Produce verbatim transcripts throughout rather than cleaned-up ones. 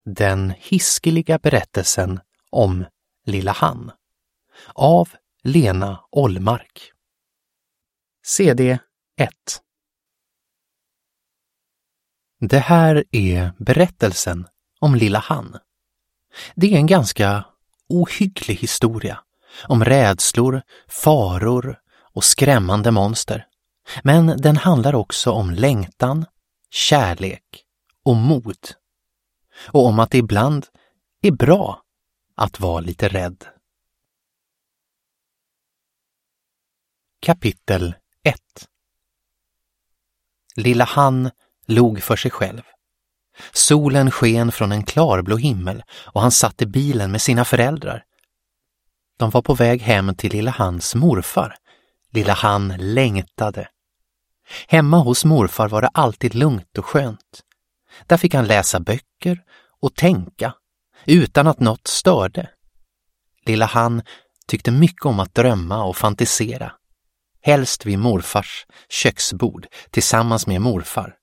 Den hiskeliga berättelsen om Lilla Han av Lena Ollmark. C D ett. Det här är berättelsen om Lilla Han. Det är en ganska ohygglig historia om rädslor, faror och skrämmande monster. Men den handlar också om längtan, kärlek och mod. Och om att det ibland är bra att vara lite rädd. Kapitel ett. Lilla Han log för sig själv. Solen sken från en klarblå himmel och han satt i bilen med sina föräldrar. De var på väg hem till Lilla Hans morfar. Lilla Han längtade. Hemma hos morfar var det alltid lugnt och skönt. Där fick han läsa böcker och tänka utan att något störde. Lilla Han tyckte mycket om att drömma och fantisera. Helst vid morfars köksbord tillsammans med morfar.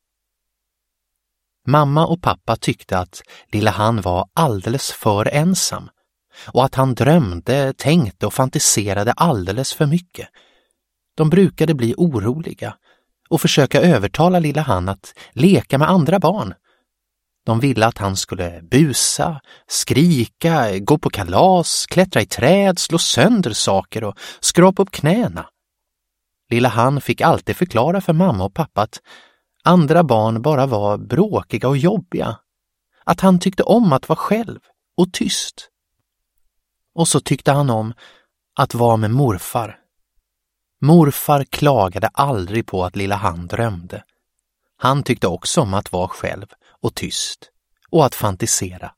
Mamma och pappa tyckte att Lilla Han var alldeles för ensam och att han drömde, tänkte och fantiserade alldeles för mycket. De brukade bli oroliga och försöka övertala Lilla Han att leka med andra barn. De ville att han skulle busa, skrika, gå på kalas, klättra i träd, slå sönder saker och skrapa upp knäna. Lilla Han fick alltid förklara för mamma och pappa att andra barn bara var bråkiga och jobbiga. Att han tyckte om att vara själv och tyst. Och så tyckte han om att vara med morfar. Morfar klagade aldrig på att Lilla Han drömde. Han tyckte också om att vara själv och tyst och att fantisera.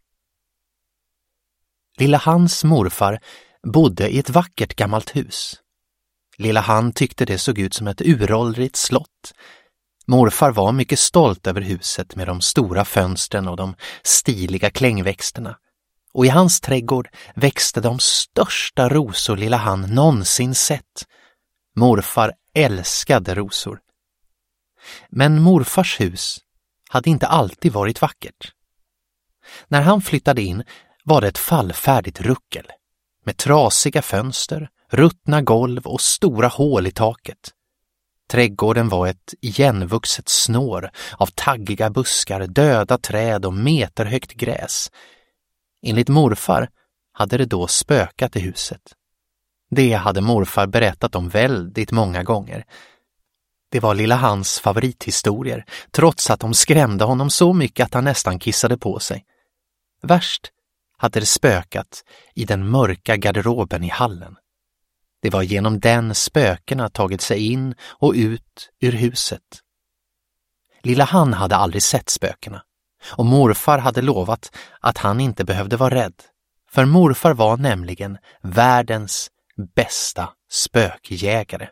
Lilla Hans morfar bodde i ett vackert gammalt hus. Lilla Han tyckte det såg ut som ett uråldrigt slott. Morfar var mycket stolt över huset med de stora fönstren och de stiliga klängväxterna. Och i hans trädgård växte de största rosor Lilla Han någonsin sett. Morfar älskade rosor. Men morfars hus hade inte alltid varit vackert. När han flyttade in var det ett fallfärdigt ruckel med trasiga fönster, ruttna golv och stora hål i taket. Trädgården var ett igenvuxet snår av taggiga buskar, döda träd och meterhögt gräs. Enligt morfar hade det då spökat i huset. Det hade morfar berättat om väldigt många gånger. Det var Lilla Hans favorithistorier, trots att de skrämde honom så mycket att han nästan kissade på sig. Värst hade det spökat i den mörka garderoben i hallen. Det var genom den spökena tagit sig in och ut ur huset. Lilla Han hade aldrig sett spökena, och morfar hade lovat att han inte behövde vara rädd, för morfar var nämligen världens bästa spökjägare.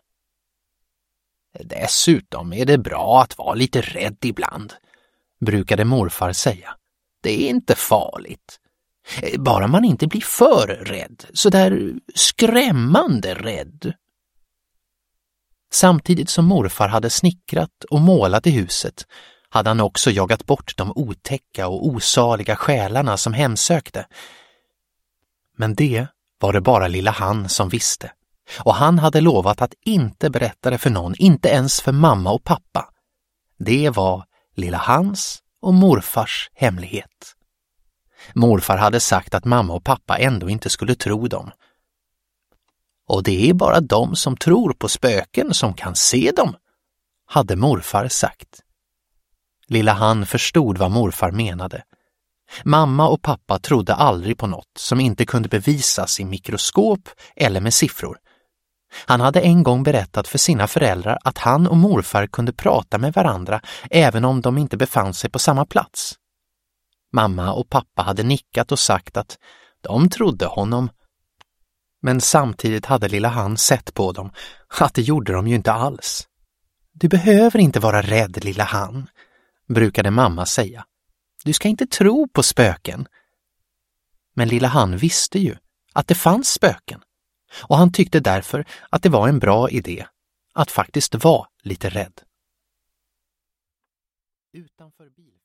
Dessutom är det bra att vara lite rädd ibland, brukade morfar säga. Det är inte farligt. Bara man inte blir för rädd, så där skrämmande rädd. Samtidigt som morfar hade snickrat och målat i huset hade han också jagat bort de otäcka och osaliga själarna som hemsökte. Men det var det bara Lilla Han som visste. Och han hade lovat att inte berätta det för någon, inte ens för mamma och pappa. Det var Lilla Hans och morfars hemlighet. Morfar hade sagt att mamma och pappa ändå inte skulle tro dem. Och det är bara de som tror på spöken som kan se dem, hade morfar sagt. Lilla Han förstod vad morfar menade. Mamma och pappa trodde aldrig på något som inte kunde bevisas i mikroskop eller med siffror. Han hade en gång berättat för sina föräldrar att han och morfar kunde prata med varandra även om de inte befann sig på samma plats. Mamma och pappa hade nickat och sagt att de trodde honom. Men samtidigt hade Lilla Han sett på dem att det gjorde de ju inte alls. Du behöver inte vara rädd, Lilla Han, brukade mamma säga. Du ska inte tro på spöken. Men Lilla Han visste ju att det fanns spöken. Och han tyckte därför att det var en bra idé att faktiskt vara lite rädd. Utanför bilen.